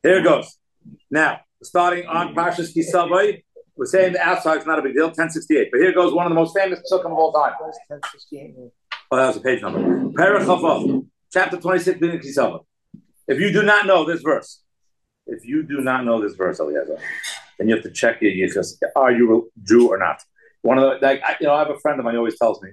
Here it goes. Now, starting on Parshas Kisavai, we're saying the outside is not a big deal, 1068. But here goes one of the most famous psukim of all time. 1068. Oh, that was a page number. Perach Chafaf, chapter 26, beginning of Kisavai. If you do not know this verse, Eliezer, then you have to check your yichus. Are you a Jew or not? One of the, I have a friend of mine who always tells me,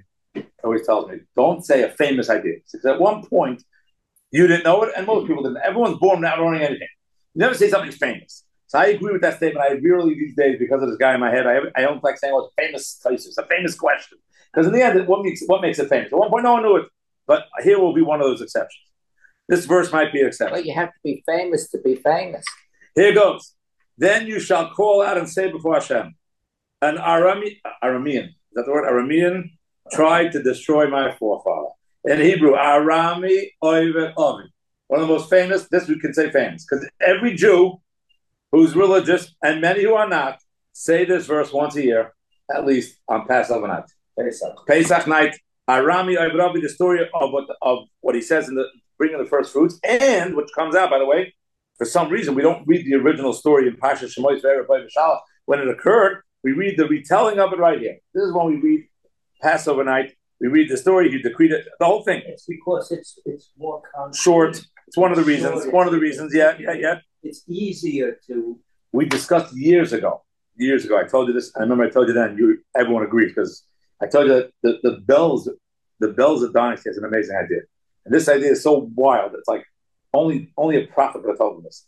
don't say a famous idea. Because at one point, you didn't know it, and most people didn't. Everyone's born not knowing anything. You never say something's famous. So I agree with that statement. I really, these days, because of this guy in my head, I don't like saying, it's a famous thesis, a famous question. Because in the end, what makes it famous? At one point, no one knew it. But here will be one of those exceptions. This verse might be an exception. But you have to be famous to be famous. Here goes. Then you shall call out and say before Hashem, an Aramean, is that the word? Aramean tried to destroy my forefather. In Hebrew, Arami Oivet Ovi. One of the most famous, this we can say famous, because every Jew who's religious, and many who are not, say this verse once a year, at least on Passover night. Pesach night, Arami Oivet Ovi, the story of what he says in the bringing the first fruits, and which comes out, by the way, for some reason, we don't read the original story in Pasha Shemois V'Shalach when it occurred. We read the retelling of it right here. This is when we read Passover night. We read the story. He decreed it. The whole thing. It's because it's more short. It's one of the reasons. One of the reasons. Yeah. It's easier to. We discussed years ago. I told you this. I remember I told you then. Everyone agrees because I told you that the bells of Dynasty is an amazing idea, and this idea is so wild. It's like. Only a prophet could have told them this.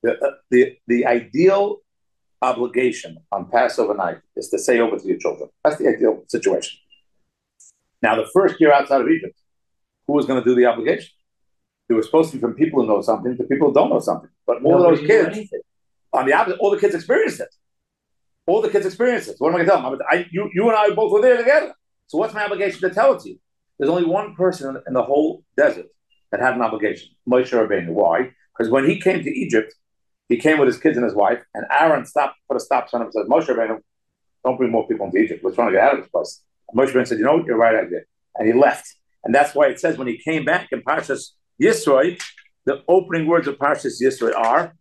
The ideal obligation on Passover night is to say over to your children. That's the ideal situation. Now, the first year outside of Egypt, who was going to do the obligation? It was supposed to be from people who know something to people who don't know something. But all those kids, on the opposite, all the kids experienced it. So what am I going to tell them? You and I both were there together. So what's my obligation to tell it to you? There's only one person in the whole desert that had an obligation, Moshe Rabbeinu. Why? Because when he came to Egypt, he came with his kids and his wife, and Aaron put a stop sign up and said, Moshe Rabbeinu, don't bring more people into Egypt. We're trying to get out of this place. And Moshe Rabbeinu said, you know what, you're right, I did. And he left. And that's why it says when he came back in Parshas Yisroi, the opening words of Parshas Yisroi are,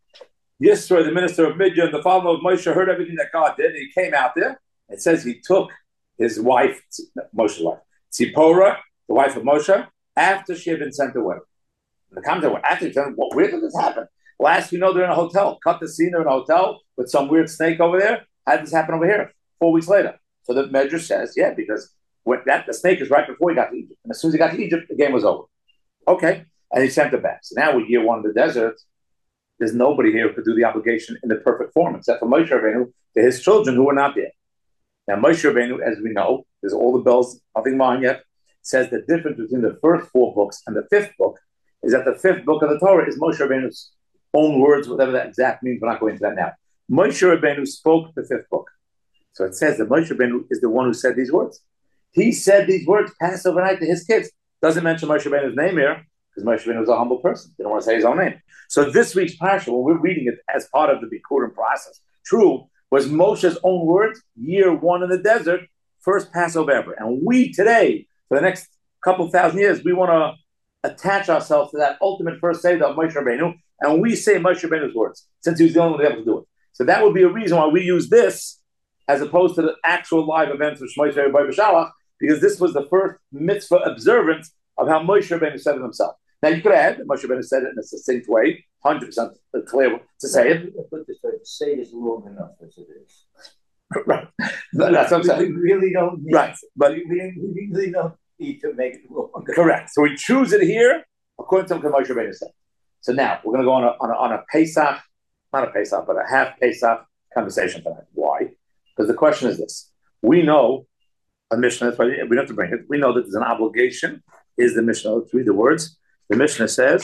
Yisroi, the minister of Midian, the father of Moshe, heard everything that God did, and he came out there. It says he took his wife, Moshe's wife, Tzipporah, the wife of Moshe, after she had been sent away. The commentator went, after she sent away, where did this happen? Last they're in a hotel. Cut the scene, they're in a hotel with some weird snake over there. How did this happen over here? 4 weeks later. So the Medrash says, because the snake is right before he got to Egypt. And as soon as he got to Egypt, the game was over. Okay. And he sent it back. So now we're year one in the desert. There's nobody here who could do the obligation in the perfect form, except for Moshe Rabbeinu, to his children who were not there. Now Moshe Rabbeinu, as we know, there's all the bells, nothing mine yet, says the difference between the first 4 books and the 5th book is that the 5th book of the Torah is Moshe Rabbeinu's own words, whatever that exact means. We're not going into that now. Moshe Rabbeinu spoke the 5th book. So it says that Moshe Rabbeinu is the one who said these words. He said these words Passover night to his kids. Doesn't mention Moshe Rabbeinu's name here because Moshe Rabbeinu was a humble person. He didn't want to say his own name. So this week's parsha, when we're reading it as part of the Bikurim process, true, was Moshe's own words, year 1 in the desert, first Passover ever. And we today, for the next couple thousand years, we want to attach ourselves to that ultimate first Seder of Moshe Rabbeinu, and we say Moshe Rabbeinu's words, since he was the only one able to do it. So that would be a reason why we use this as opposed to the actual live events of Shmois V'Shalach, because this was the first mitzvah observance of how Moshe Rabbeinu said it himself. Now you could add that Moshe Rabbeinu said it in a succinct way, 100% clear to say it. But to say it is long enough as it is. Right. That's what I'm saying. We really don't need right. But we really don't need to make it long. Correct. So we choose it here according to what Moshe Rabbeinu said. So now we're going to go on a Pesach, not a Pesach, but a half Pesach conversation tonight. Why? Because the question is this. We know a Mishnah, that's why we don't have to bring it. We know that there's an obligation. Is the Mishnah? Let's read the words. The Mishnah says,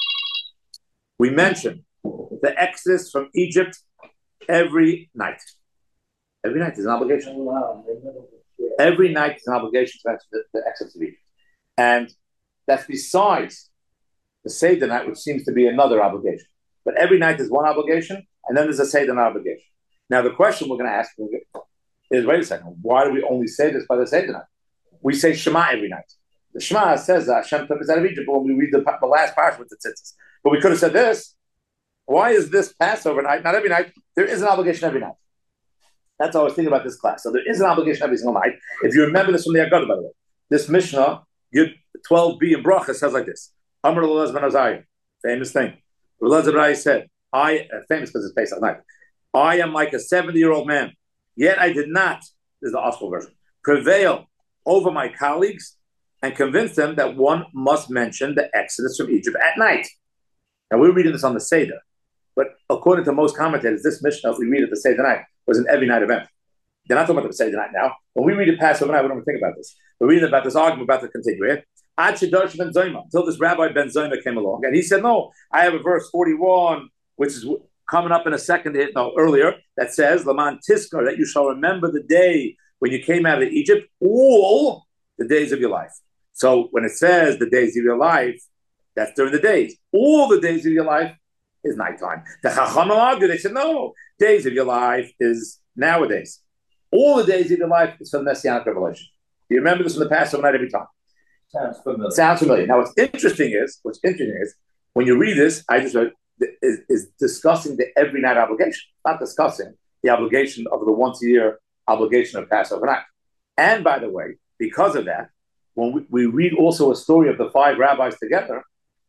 we mention the exodus from Egypt every night. Every night is an obligation. Every night is an obligation to the exodus of Egypt. And that's besides the Seder night, which seems to be another obligation. But every night is one obligation, and then there's a Seder night obligation. Now, the question we're going to ask is, wait a second, why do we only say this by the Seder night? We say Shema every night. The Shema says that Hashem took us out of Egypt when we read the last parsha with the tzitzis. But we could have said this, Why is this Passover night? Not every night. There is an obligation every night. That's how I was thinking about this class. So there is an obligation every single night. If you remember this from the Agada, by the way, this Mishnah, 12b in Bracha, says like this: Amar Elazar ben Azariah, famous thing. Elazar ben Azariah said, famous because it's Pesach night. I am like a 70-year-old man, yet I did not, this is the Oscar version, prevail over my colleagues and convince them that one must mention the Exodus from Egypt at night. Now, we're reading this on the Seder, but according to most commentators, this Mishnah we read at the Seder night was an every night event. They're not talking about the Seder night now. When we read it Passover night, we don't even think about this. We're reading about this argument about to continue it. Until this Rabbi Ben Zoma came along, and he said, no, I have a verse 41, which is coming up in a second, earlier, that says, Laman Tiskar, that you shall remember the day when you came out of Egypt, all the days of your life. So when it says the days of your life, that's during the days. All the days of your life is nighttime. The Chachamim argued, they said, no, days of your life is nowadays. All the days of your life is for the Messianic revelation. You remember this from the Passover night every time. Sounds familiar. Sounds familiar. Now, what's interesting is, when you read this, I just read, is discussing the every night obligation, not discussing the obligation of the once a year obligation of Passover night. And by the way, because of that, when we read also a story of the 5 rabbis together,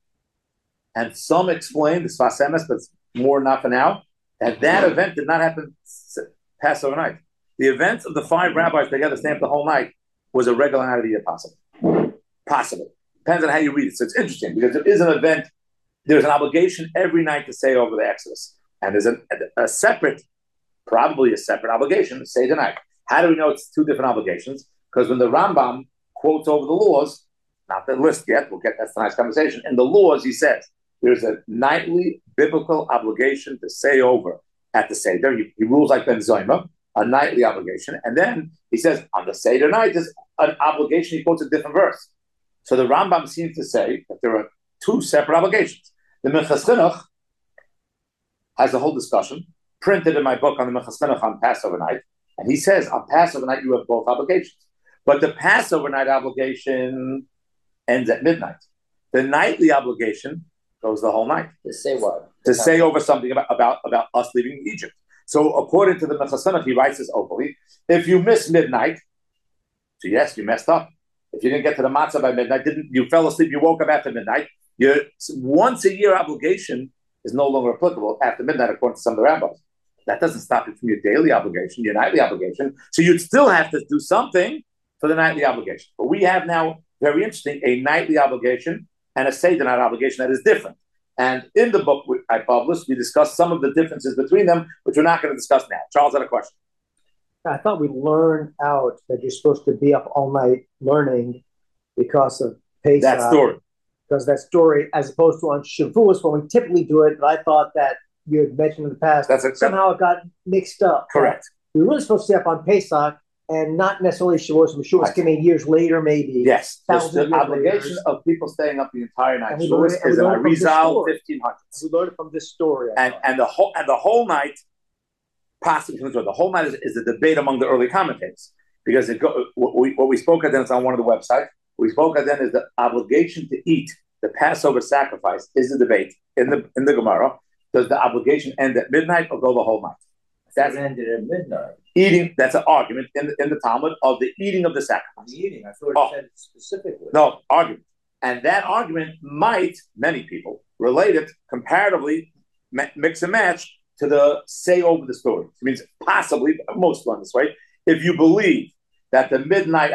and some explain the Sfas Emes, but more not for now, that event did not happen Passover night. The event of the 5 rabbis together staying up the whole night was a regular night of the year possible. Possible. Depends on how you read it. So it's interesting because there is an event, there's an obligation every night to say over the Exodus. And there's a separate, probably a separate obligation to say the night. How do we know it's 2 different obligations? Because when the Rambam quotes over the laws, not the list yet, that's a nice conversation. In the laws, he says, there's a nightly biblical obligation to say over at the Seder. He rules like Ben Zoma, a nightly obligation. And then he says, on the Seder night, there's an obligation. He quotes a different verse. So the Rambam seems to say that there are 2 separate obligations. The Minchas Chinuch has a whole discussion printed in my book on the Minchas Chinuch on Passover night. And he says, on Passover night, you have both obligations. But the Passover night obligation ends at midnight. The nightly obligation goes the whole night. To say what? To say over something about us leaving Egypt. So according to the Minchas Chinuch, he writes this openly. If you miss midnight, so yes, you messed up. If you didn't get to the matzah by midnight, you fell asleep, you woke up after midnight, your once a year obligation is no longer applicable after midnight, according to some of the rabbis. That doesn't stop you from your daily obligation, your nightly obligation. So you'd still have to do something for the nightly obligation. But we have now, very interesting, a nightly obligation and a Seder night obligation that is different. And in the book I published, we discussed some of the differences between them, which we're not going to discuss now. Charles had a question. I thought we learned out that you're supposed to be up all night learning because of Pesach. That story. Because that story, as opposed to on Shavuos, when we typically do it, but I thought that you had mentioned in the past, somehow it got mixed up. Correct. We were really supposed to stay up on Pesach and not necessarily Shavuos. Shavuos came in years later, maybe. Yes. The obligation of people staying up the entire night. Shavuos is an Arizal 1500s. We learned it from this story. And the whole night, possibly the whole night is a debate among the early commentators, because what we spoke at then is on one of the websites. We spoke at then is the obligation to eat the Passover sacrifice is the debate in the Gemara. Does the obligation end at midnight or go the whole night? That ended at midnight. Eating, that's an argument in the Talmud of the eating of the sacrifice. The eating, I thought it said specifically. No, argument. And that argument might, many people, relate it comparatively, mix and match to the say over the story. It means possibly, most learn this way, if you believe that the midnight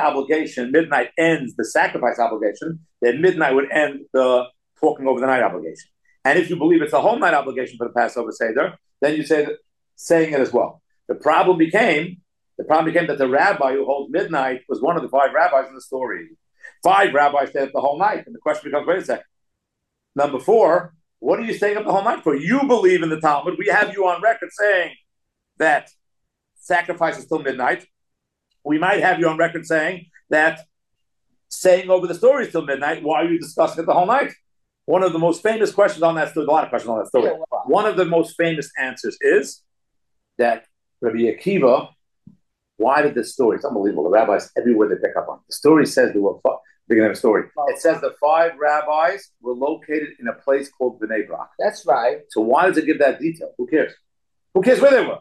ends the sacrifice obligation, then midnight would end the talking over the night obligation. And if you believe it's a whole night obligation for the Passover Seder, then you say that, saying it as well. The problem became that the rabbi who holds midnight was one of the 5 rabbis in the story. 5 rabbis stayed up the whole night. And the question becomes, wait a second. Number 4, what are you staying up the whole night for? You believe in the Talmud. We have you on record saying that sacrifice is till midnight. We might have you on record saying that saying over the story is till midnight. Why are you discussing it the whole night? One of the most famous questions on that story, a lot of questions on that story. One of the most famous answers is that Rabbi Akiva, why did this story, it's unbelievable, the rabbis, everywhere they pick up on. The story says there were Beginning of the story. It says the 5 rabbis were located in a place called Bnei Brak. That's right. So why does it give that detail? Who cares? Who cares where they were?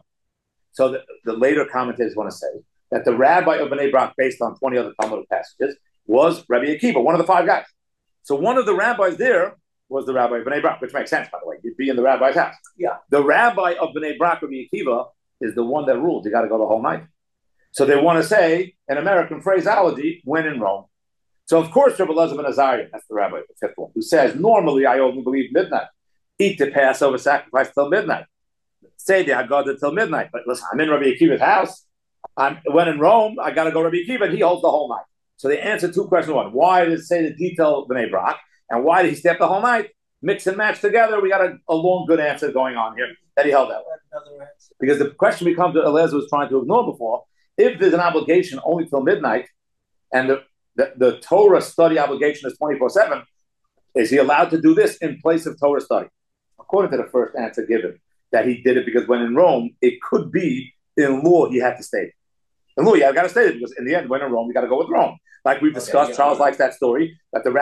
So the later commentators want to say that the rabbi of Bnei Brak, based on 20 other Talmudic passages, was Rabbi Akiva, one of the 5 guys. So one of the rabbis there was the rabbi of Bnei Brak, which makes sense, by the way. You'd be in the rabbi's house. Yeah. The rabbi of Bnei Brak, Rabbi Akiva, is the one that rules. You got to go the whole night. So they want to say, in American phraseology, when in Rome. So of course, Rabbi Elazar ben Azariah, that's the rabbi, the 5th one, who says, normally I only believe midnight. Eat the Passover sacrifice till midnight. Say the Haggadah till midnight. But listen, I'm in Rabbi Akiva's house. When in Rome, I got to go to Rabbi Akiva, and he holds the whole night. So they answer 2 questions. 1, why did it say the detail of Bnei Brak? And why did he stay up the whole night? Mix and match together. We got a long, good answer going on here that he held that way. Because the question becomes that Eliezer was trying to ignore before. If there's an obligation only till midnight, and the Torah study obligation is 24/7, is he allowed to do this in place of Torah study? According to the first answer given, that he did it because when in Rome, it could be in law he had to stay. In law, you got to stay there because in the end, when in Rome, you got to go with Rome. Like we've discussed, Charles likes that story that the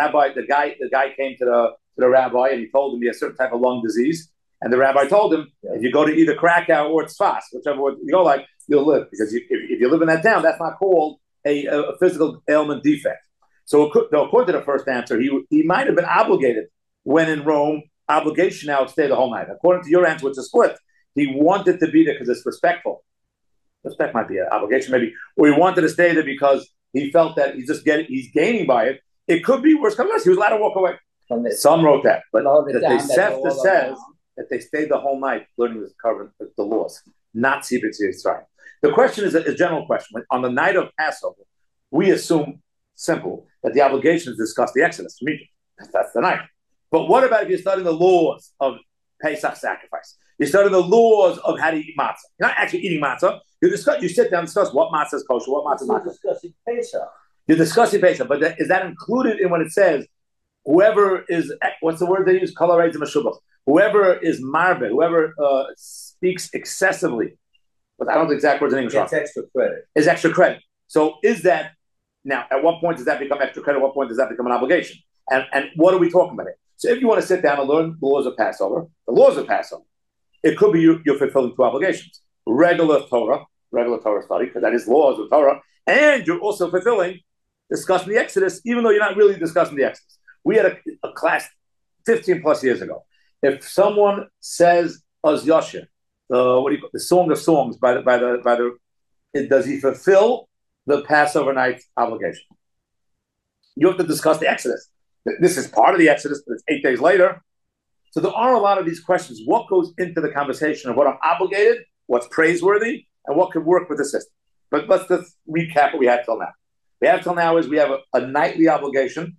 guy came to the rabbi and he told him he has a certain type of lung disease, and the rabbi told him if you go to either Krakow or Tzfas, whichever one you go, like you'll live because if you live in that town, that's not called a physical ailment defect. So according to the first answer, he might have been obligated when in Rome. Obligation now to stay the whole night. According to your answer, it's a split. He wanted to be there because it's respectful. Respect might be an obligation, maybe, or he wanted to stay there because he felt that he's gaining by it. It could be worse. He was allowed to walk away. Some wrote that, but the Sefta says that they stayed the whole night learning the laws, not Sibit Yisrael. The question is a general question. On the night of Passover, we assume simple that the obligation is to discuss the Exodus from Egypt. That's the night. But what about if you're studying the laws of Pesach sacrifice? You're studying the laws of how to eat matzah. You're not actually eating matzah. You sit down and discuss what matzah is kosher, what matzah is not kosher. You're discussing Pesach. You're discussing Pesach, but is that included in when it says whoever is, what's the word they use? Kolareid Meshubach. Whoever is marbe, whoever speaks excessively, but I don't know the exact words in English. It's extra credit. Is extra credit. So is that, now, at what point does that become extra credit? At what point does that become an obligation? And what are we talking about here? So if you want to sit down and learn the laws of Passover, it could be you're fulfilling 2 obligations. Regular Torah study, because that is laws of Torah, and you're also discussing the Exodus, even though you're not really discussing the Exodus. We had a class 15 plus years ago. If someone says Az Yashir, the Song of Songs does he fulfill the Passover night obligation? You have to discuss the Exodus. This is part of the Exodus, but it's 8 days later. So there are a lot of these questions. What goes into the conversation of what I'm obligated, what's praiseworthy, and what could work with the system? But let's just recap what we had till now. We have a nightly obligation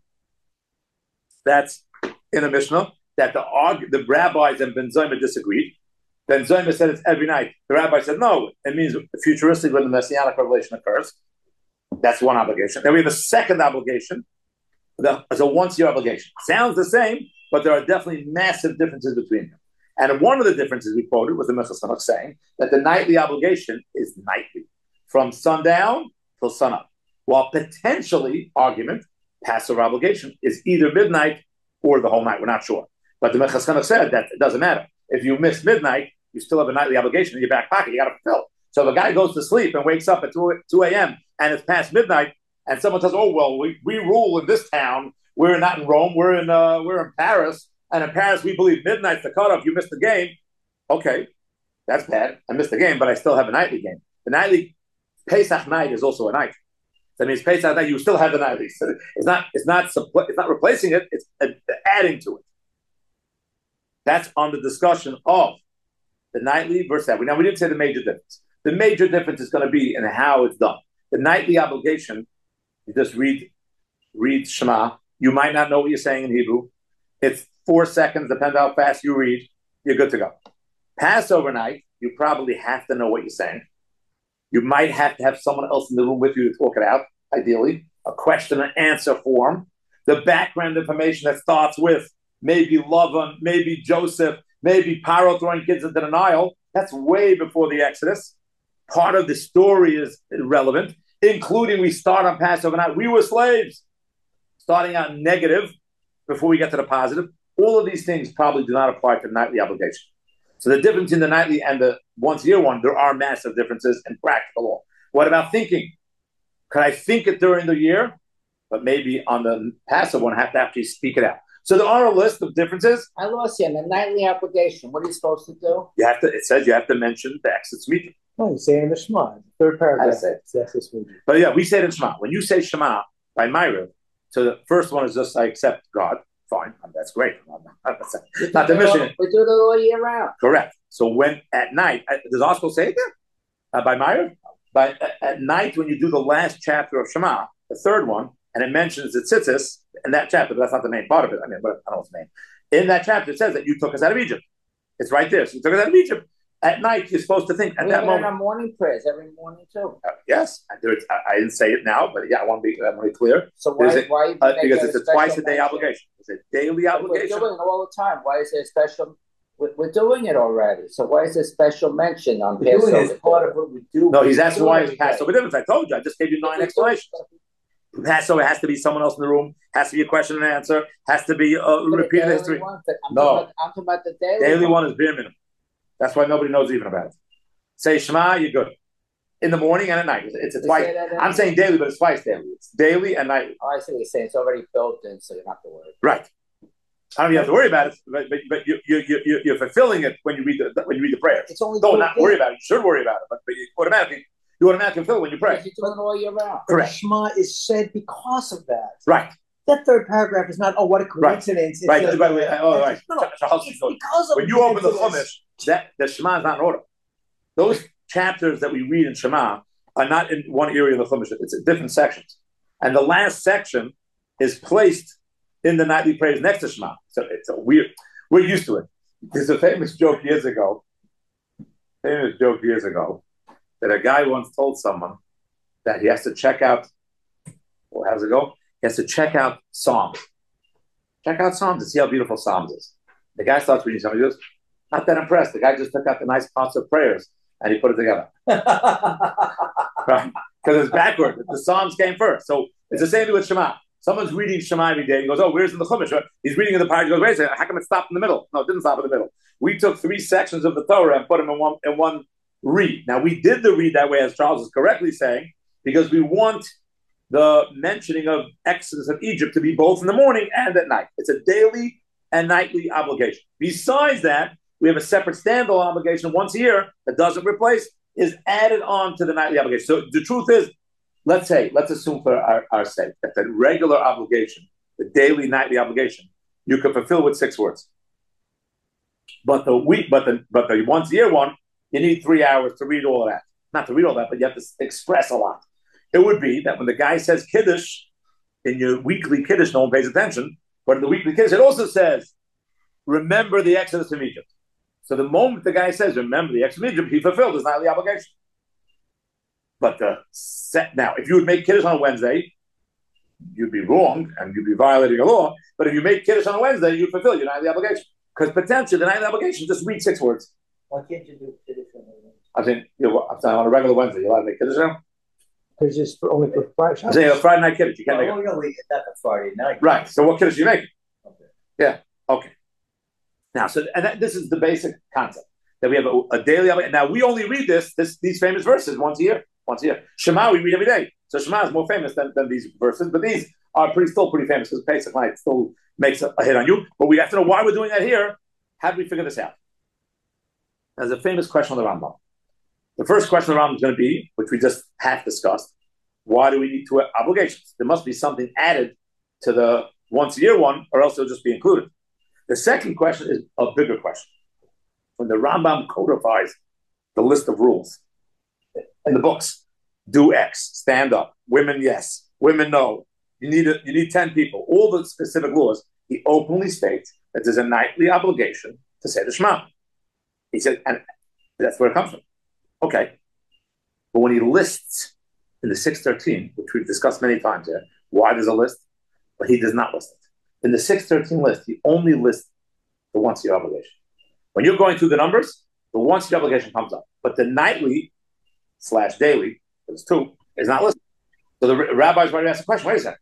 that's in a Mishnah that the rabbis and Ben Zoma disagreed. Ben Zoma said it's every night. The rabbi said no, it means futuristic when the Messianic revelation occurs. That's one obligation. Then we have a second obligation. It's a once-year obligation. Sounds the same, but there are definitely massive differences between them. And one of the differences we quoted was the Minchas Chinuch saying that the nightly obligation is nightly, from sundown till sunup. While potentially, Passover obligation is either midnight or the whole night. We're not sure. But the Minchas Chinuch said that it doesn't matter. If you miss midnight, you still have a nightly obligation in your back pocket. You got to fulfill. So if a guy goes to sleep and wakes up at 2 a.m. and it's past midnight, and someone says, "Oh well, we rule in this town. We're not in Rome. We're in Paris, and in Paris we believe midnight's the cutoff. You missed the game. Okay, that's bad. I missed the game, but I still have a nightly game. The nightly Pesach night is also a night. That means Pesach night you still have the nightly. So it's not replacing it. It's adding to it. That's on the discussion of the nightly versus that. Now we didn't say the major difference. The major difference is going to be in how it's done. The nightly obligation. You just read Shema. You might not know what you're saying in Hebrew. It's 4 seconds, depends how fast you read. You're good to go. Passover night, you probably have to know what you're saying. You might have to have someone else in the room with you to talk it out, ideally. A question and answer form. The background information that starts with maybe Lavan, maybe Joseph, maybe Paro throwing kids into the Nile. That's way before the Exodus. Part of the story is relevant, including we start on Passover night. We were slaves. starting out negative before we get to the positive. All of these things probably do not apply to the nightly obligation. So the difference in the nightly and the once a year one, there are massive differences in practical law. What about thinking? Could I think it during the year? But maybe on the passive one, I have to actually speak it out. So there are a list of differences. I lost you. In the nightly obligation, what are you supposed to do? You have to. It says you have to mention the exit meeting. No, you say it in the Shema, third paragraph. That's this movie. But yeah, we say it in Shema. When you say Shema by Myra, so the first one is just I accept God. Fine, that's great. Not the mission. We do that all year round. Correct. So when at night, does Oscar say it there? By Myra? But at night, when you do the last chapter of Shema, the third one, and it mentions the tzitzis in that chapter, but that's not the main part of it. I mean, but I don't know its name. In that chapter, it says that you took us out of Egypt. It's right there. So you took us out of Egypt. At night, you're supposed to think at that moment. We have morning prayers every morning too. Yes, I didn't say it now, but yeah, I want to be clear. So why because it's a twice a day obligation. It's a daily obligation. We're doing it all the time. Why is there a special? We're doing it already. So why is there special mention on Passover? Doing it is part of what we do. No, he's asking why it's Passover difference. I told you. I just gave you 9 explanations. So it has to be someone else in the room. Has to be a question and answer. Has to be repeated history. I'm talking about the daily. Daily one is bare minimum. That's why nobody knows even about it. Say Shema, you're good. In the morning and at night. It's a twice. I'm saying daily, but it's twice daily. It's daily and night. Oh, I see what you're saying. It's already built in, so you don't have to worry. Right. I don't even have to worry about it, but you're fulfilling it when you read the prayers. It's only don't not worry about it. You should worry about it, but you automatically fulfill it when you pray. You're doing it all year round. Correct. Shema is said because of that. Right. That third paragraph is not, what a coincidence. Right. It's Right. right. Because when you open the Chumash, that the Shema is not in order. Those chapters that we read in Shema are not in one area of the Chumash. It's in different sections. And the last section is placed in the nightly prayers next to Shema. So it's a weird, we're used to it. There's a famous joke years ago that a guy once told someone that he has to check out, well, how's it go? He has to check out Psalms. Check out Psalms and see how beautiful Psalms is. The guy starts reading something, he goes, not that impressed. The guy just took out the nice parts of prayers and he put it together. Right? Because it's backward. The Psalms came first. So it's the same thing with Shema. Someone's reading Shema every day and goes, oh, where's in the Chumash? He's reading in the Parashah. He goes, wait a second, how come it stopped in the middle? No, it didn't stop in the middle. We took 3 sections of the Torah and put them in one read. Now, we did the read that way, as Charles is correctly saying, because we want the mentioning of Exodus of Egypt to be both in the morning and at night. It's a daily and nightly obligation. Besides that, we have a separate standalone obligation once a year that doesn't replace, is added on to the nightly obligation. So the truth is, let's assume for our sake that the regular obligation, the daily, nightly obligation, you can fulfill with 6 words. But the once a year one, you need 3 hours to read all of that. Not to read all that, but you have to express a lot. It would be that when the guy says Kiddush, in your weekly Kiddush, no one pays attention, but in the weekly Kiddush, it also says, remember the Exodus from Egypt. So the moment the guy says, remember the Exodus from Egypt, he fulfilled his nightly obligation. But now, if you would make Kiddush on a Wednesday, you'd be wrong and you'd be violating a law. But if you make Kiddush on a Wednesday, you fulfill your nightly obligation. Because potentially the nightly obligation, just read 6 words. Why can't you do Kiddush on a Wednesday? I'm saying, on a regular Wednesday, you're allowed to make Kiddush now? Because it's only for Friday. I'm saying a Friday night Kiddush, you can't make it. No, not a Friday night. Right, so what Kiddush you make? Okay. Yeah, okay. Now, this is the basic concept, that we have a daily obligation. Now, we only read these famous verses once a year. Shema we read every day. So Shema is more famous than these verses, but these are still pretty famous because Pesach night still makes a hit on you. But we have to know why we're doing that here. How do we figure this out? There's a famous question on the Rambam. The first question on the Rambam is going to be, which we just half discussed, why do we need 2 obligations? There must be something added to the once a year one, or else it'll just be included. The second question is a bigger question. When the Rambam codifies the list of rules in the books, do X, stand up, women yes, women no, you need 10 people, all the specific laws, he openly states that there's a nightly obligation to say the Shema. He said, and that's where it comes from. Okay. But when he lists in the 613, which we've discussed many times here, why there's a list, but he does not list it. In the 613 list, he only lists the once a year obligation. When you're going through the numbers, the once a year obligation comes up. But the nightly / daily, there's 2, is not listed. So the rabbis might ask the question, wait a second,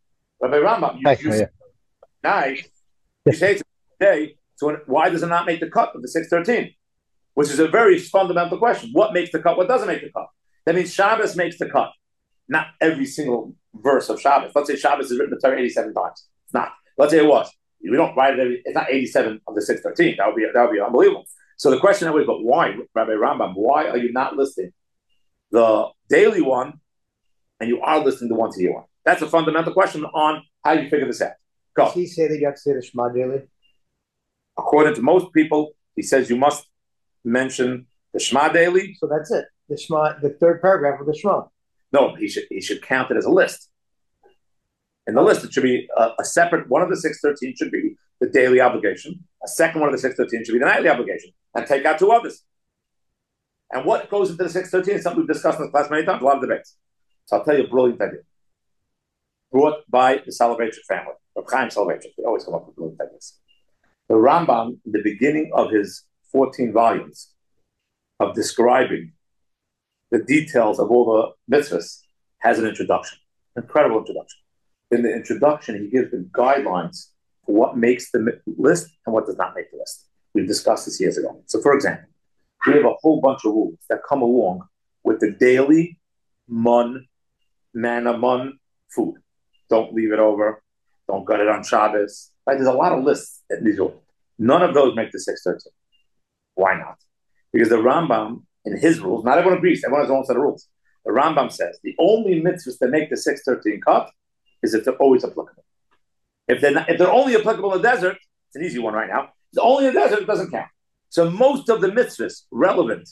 Rabbi Rambam, you say night, you say it's a day, so why does it not make the cut of the 613? Which is a very fundamental question. What makes the cut? What doesn't make the cut? That means Shabbos makes the cut. Not every single verse of Shabbos. Let's say Shabbos is written in the Torah 87 times. It's not. Let's say it was. We don't write it. It's not 87 of the 613. That would be unbelievable. So the question always, but why, Rabbi Rambam? Why are you not listing the daily one, and you are listing the once a year one? That's a fundamental question on how you figure this out. Go. Does he say that you have to say the Shema daily? According to most people, he says you must mention the Shema daily. So that's it. The Shema, the third paragraph of the Shema. No, he should count it as a list. In the list, it should be a separate one of the 613 should be the daily obligation. A second one of the 613 should be the nightly obligation, and take out two others. And what goes into the 613 is something we've discussed in the class many times, a lot of debates. So I'll tell you a brilliant idea. Brought by the Soloveitchik family, Reb Chaim Soloveitchik. They always come up with brilliant ideas. The Rambam, in the beginning of his 14 volumes of describing the details of all the mitzvahs, has an introduction, incredible introduction. In the introduction, he gives the guidelines for what makes the list and what does not make the list. We've discussed this years ago. So, for example, we have a whole bunch of rules that come along with the daily manna food. Don't leave it over. Don't gut it on Shabbos. Right? There's a lot of lists in these rules. None of those make the 613. Why not? Because the Rambam, in his rules, not everyone agrees. Everyone has their own set of rules. The Rambam says the only mitzvahs that make the 613 cut is if they're always applicable. If they're only applicable in the desert, it's an easy one right now. If it's only in the desert, it doesn't count. So most of the mitzvahs relevant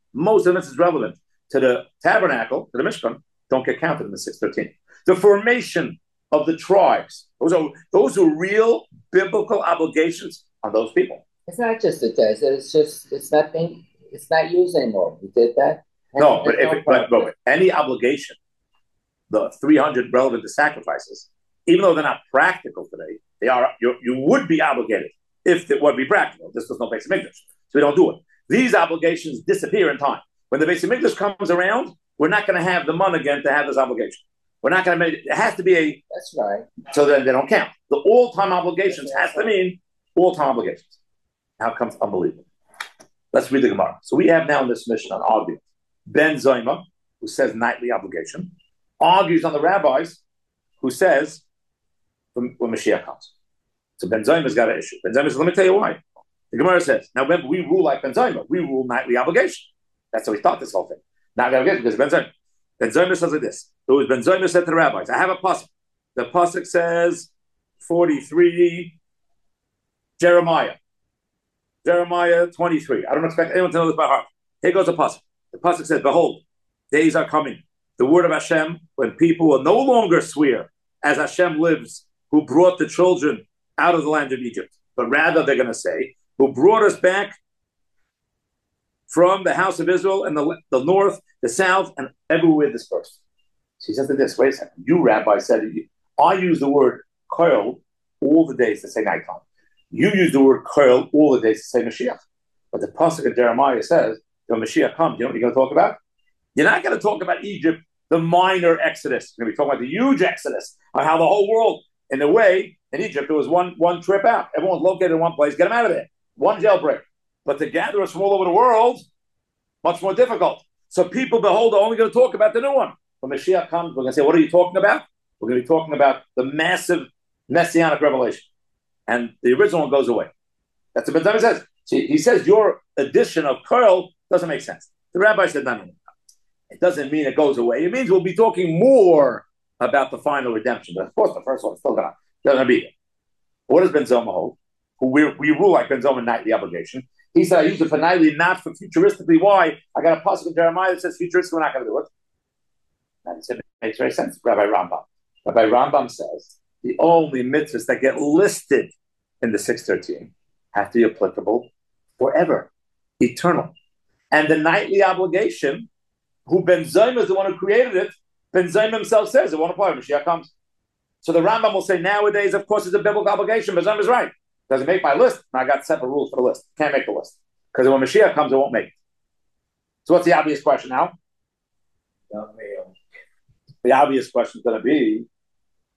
to the tabernacle, to the Mishkan, don't get counted in the 613. The formation of the tribes, those are real biblical obligations on those people. It's not just the desert. It's not used anymore. We did that. But any obligation, the 300 relevant to sacrifices, even though they're not practical today, they are. You would be obligated if it would be practical. This was no Beis Hamikdash, so we don't do it. These obligations disappear in time. When the Beis Hamikdash comes around, we're not going to have the money again to have this obligation. We're not going to make it. It has to be a. That's right. So then they don't count. The all-time obligations has to mean all-time obligations. How comes unbelievable? Let's read the Gemara. So we have now in this mission an argument. Ben Zoma, who says nightly obligation, argues on the rabbis who says when Mashiach comes. So Ben Zoma's got an issue. Ben Zoma says, let me tell you why. The Gemara says, now remember, we rule like Ben Zoma. We rule nightly obligation. That's how we start this whole thing. Nightly obligation, because Ben Zoma. Ben Zoma says like this. It was Ben Zoma said to the rabbis, I have a pasuk. The pasuk says 43 Jeremiah 23. I don't expect anyone to know this by heart. Here goes the pasuk. The pasuk says, behold, days are coming. The word of Hashem, when people will no longer swear, as Hashem lives, who brought the children out of the land of Egypt, but rather they're going to say, who brought us back from the house of Israel and the north, the south, and everywhere dispersed. She says to this, wait a second, you rabbi said, I use the word koil all the days to say nighttime. You use the word koil all the days to say Mashiach. But the pasuk of Jeremiah says, when Mashiach comes, you know what you're going to talk about? You're not going to talk about Egypt, the minor exodus. You're going to be talking about the huge exodus, on how the whole world, in a way, in Egypt, there was one trip out. Everyone's located in one place. Get them out of there. One jailbreak. But to gather us from all over the world, much more difficult. So people, behold, are only going to talk about the new one. When Mashiach comes, we're going to say, what are you talking about? We're going to be talking about the massive messianic revelation. And the original one goes away. That's what Ben Zoma says. See, he says your addition of Curl doesn't make sense. The rabbi said, no. It doesn't mean it goes away. It means we'll be talking more about the final redemption. But of course, the first one's still going to be there. What does Ben Zoma hold? Who we rule like Ben Zoma nightly obligation. He said, I use it for nightly, not for futuristically. Why? I got a pasuk in Jeremiah that says futuristically, we're not going to do it. That makes very sense. Rabbi Rambam. Rabbi Rambam says the only mitzvahs that get listed in the 613 have to be applicable forever, eternal. And the nightly obligation, who Ben Zoma is the one who created it, Ben Zoma himself says it won't apply when Mashiach comes. So the Rambam will say nowadays, of course, it's a biblical obligation. Ben Zoma is right. Doesn't make my list. And I got separate rules for the list. Can't make the list. Because when Mashiach comes, it won't make it. So what's the obvious question now? The obvious question is going to be,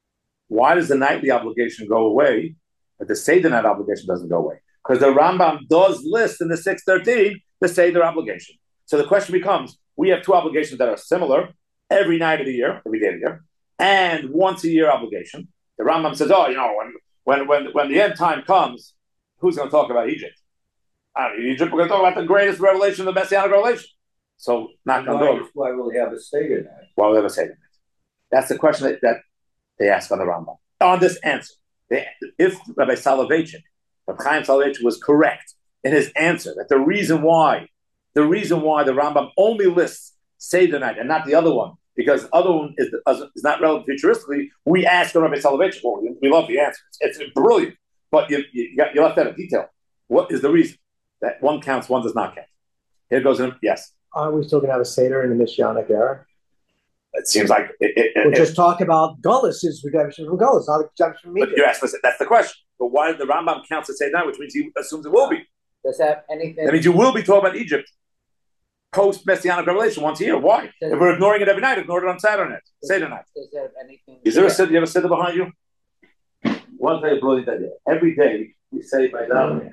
Why does the nightly obligation go away, but the Seder night obligation doesn't go away? Because the Rambam does list in the 613 the Seder obligation. So the question becomes, we have two obligations that are similar every night of the year, every day of the year, and once a year obligation. The Rambam says, when the end time comes, who's going to talk about Egypt? In Egypt, we're going to talk about the greatest revelation, the Messianic revelation. So, not going to do it. Why will he have a Seder night? Why will they have a Seder night? That's the question that they ask on the Rambam. On this answer, if Rabbi Soloveitchik, Rabbi Chaim Soloveitchik was correct in his answer, that the reason why the Rambam only lists Seder night and not the other one, because the other one is not relevant futuristically, we ask the Rabbi Soloveitchik, we love the answer. It's brilliant, but you left out a detail. What is the reason that one counts, one does not count? Here goes in, yes. Aren't we still going to have a Seder in the Messianic era? It seems like we'll just talk about Gullus' redemption from Gullus, not redemption from Egypt. Yes, that's the question. But why did the Rambam count to say that, which means he assumes it will be? Does that have anything? That means you will be talking about Egypt post Messianic revelation once a year. Why? If we're ignoring it every night, ignore it on Saturday night, Seder night. Does that have anything? Is there a Siddur? You have a Siddur behind you? One day, brilliant idea. Every day we say by davening.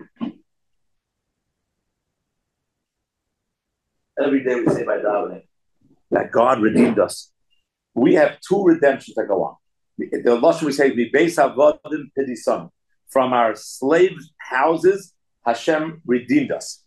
Every day we say by davening that God redeemed us. We have two redemptions that go on. The Lashon we say, "Beis avodim pidison," from our slave houses, Hashem redeemed us.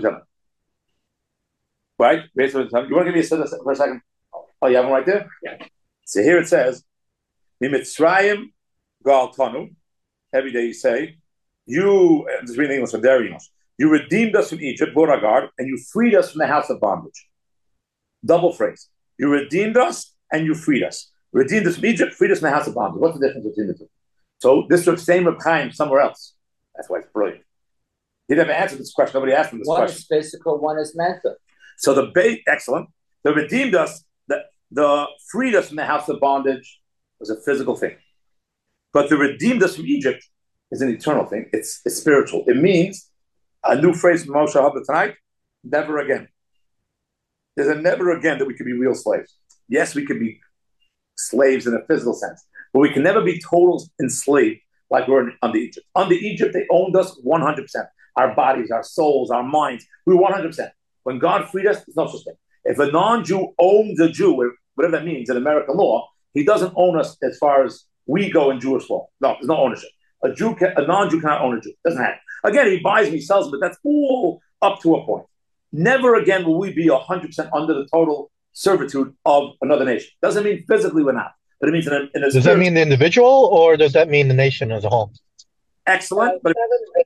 Right? You want to give me a Siddur for a second? Oh, you have one right there? Yeah. So here it says, "Mimitzrayim galtanu." Every day you say, I'm just reading English from their English. You redeemed us from Egypt, Boragard, and you freed us from the house of bondage. Double phrase. You redeemed us and you freed us. Redeemed us from Egypt, freed us from the house of bondage. What's the difference between the two? So this is the same Reb Chaim somewhere else. That's why it's brilliant. He never answered this question. Nobody asked him this question. One is physical, one is mental. So excellent. The redeemed us, the freed us from the house of bondage was a physical thing. But the redeemed us from Egypt is an eternal thing. It's spiritual. It means, a new phrase from Moshe Haba tonight, never again. There's a never again that we could be real slaves. Yes, we could be slaves in a physical sense, but we can never be total enslaved like we're under Egypt. Under Egypt, they owned us 100%. Our bodies, our souls, our minds, we were 100%. When God freed us, there's no such thing. If a non-Jew owns a Jew, whatever that means in American law, he doesn't own us as far as we go in Jewish law. No, there's no ownership. A non-Jew cannot own a Jew. Doesn't happen. Again, he buys me, sells me, but that's all up to a point. Never again will we be 100% under the total servitude of another nation. Doesn't mean physically we're not, but it means in a does that mean the individual, or does that mean the nation as a whole? Excellent, but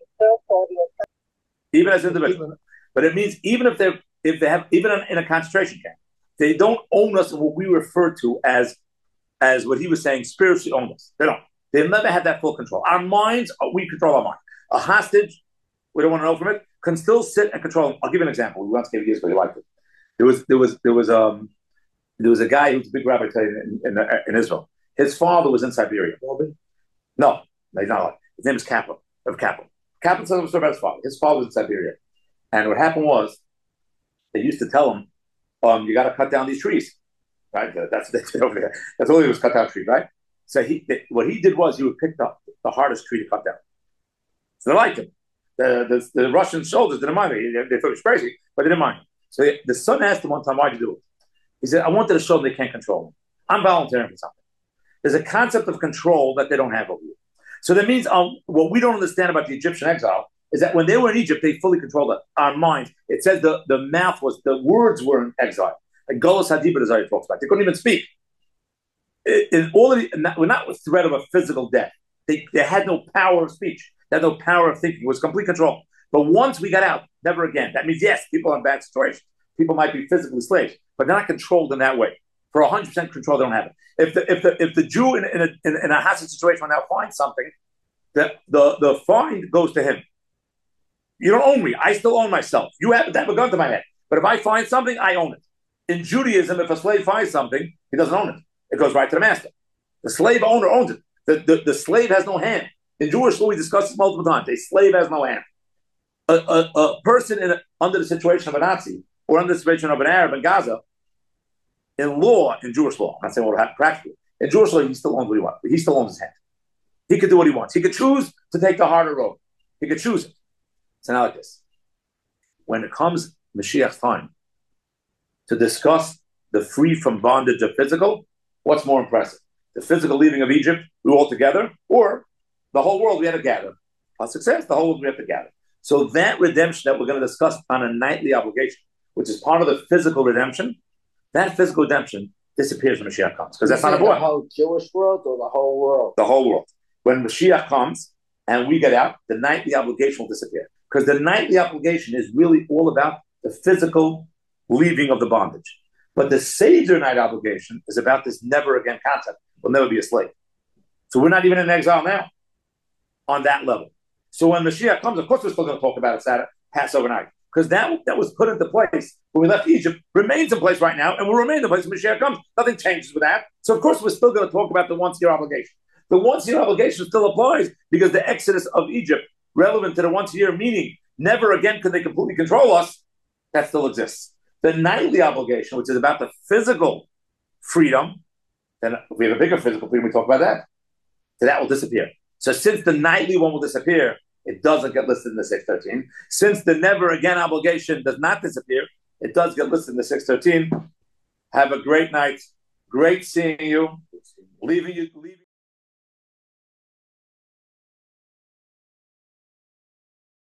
even as individual. But it means even if they have even in a concentration camp, they don't own us in what we refer to as what he was saying, spiritually own us. They don't. They'll never have that full control. Our minds, we control our mind. A hostage, we don't want to know from it, can still sit and control them. I'll give you an example. We once gave years ago, you liked it. There was a guy who was a big rabbi in Israel. His father was in Siberia. No, he's not alive. His name is Kaplan. Kaplan said a story about his father. His father was in Siberia. And what happened was, they used to tell him, you got to cut down these trees. Right? That's over there. That's all he was, cut down trees, right? So what he did was he would pick up the hardest tree to cut down. So they liked him. The Russian soldiers didn't mind it. They thought he was crazy, but they didn't mind. So the son asked him one time, why'd you do it? He said, I wanted to show them they can't control me. I'm volunteering for something. There's a concept of control that they don't have over you. So that means what we don't understand about the Egyptian exile is that when they were in Egypt, they fully controlled our minds. It says the words were in exile. Like Golos Hadibah Desire talks about. They couldn't even speak. We're not with threat of a physical death. They had no power of speech. They had no power of thinking. It was complete control. But once we got out, never again. That means, yes, people are in bad situations. People might be physically slaves, but they're not controlled in that way. For 100% control, they don't have it. If the Jew in a hostage situation now finds something, the fine goes to him. You don't own me. I still own myself. You happen to have a gun to my head. But if I find something, I own it. In Judaism, if a slave finds something, he doesn't own it. It goes right to the master. The slave owner owns it. The slave has no hand. In Jewish law, we discussed this multiple times. A slave has no hand. A person under the situation of a Nazi or under the situation of an Arab in Gaza, in law, in Jewish law, I'm not saying what will happen practically, In Jewish law, he still owns what he wants. He still owns his hand. He could do what he wants. He could choose to take the harder road. He could choose it. So now like this. When it comes Mashiach's time to discuss the free from bondage of physical, what's more impressive? The physical leaving of Egypt, we all together, or the whole world we had to gather. Our success, the whole world we have to gather. So that redemption that we're going to discuss on a nightly obligation, which is part of the physical redemption, that physical redemption disappears when Mashiach comes. Because that's not a boy. The whole Jewish world or the whole world? The whole world. When Mashiach comes and we get out, the nightly obligation will disappear. Because the nightly obligation is really all about the physical leaving of the bondage. But the Seder night obligation is about this never again concept. We'll never be a slave. So we're not even in exile now on that level. So when Mashiach comes, of course we're still going to talk about it Saturday, Passover night. Because that was put into place when we left Egypt, remains in place right now, and will remain in place when Mashiach comes. Nothing changes with that. So of course we're still going to talk about the once-a-year obligation. The once-a-year obligation still applies because the exodus of Egypt, relevant to the once-a-year, meaning never again can they completely control us, that still exists. The nightly obligation, which is about the physical freedom, then if we have a bigger physical freedom, we talk about that. So that will disappear. So since the nightly one will disappear, it doesn't get listed in the 613. Since the never again obligation does not disappear, it does get listed in the 613. Have a great night. Great seeing you. Leaving you.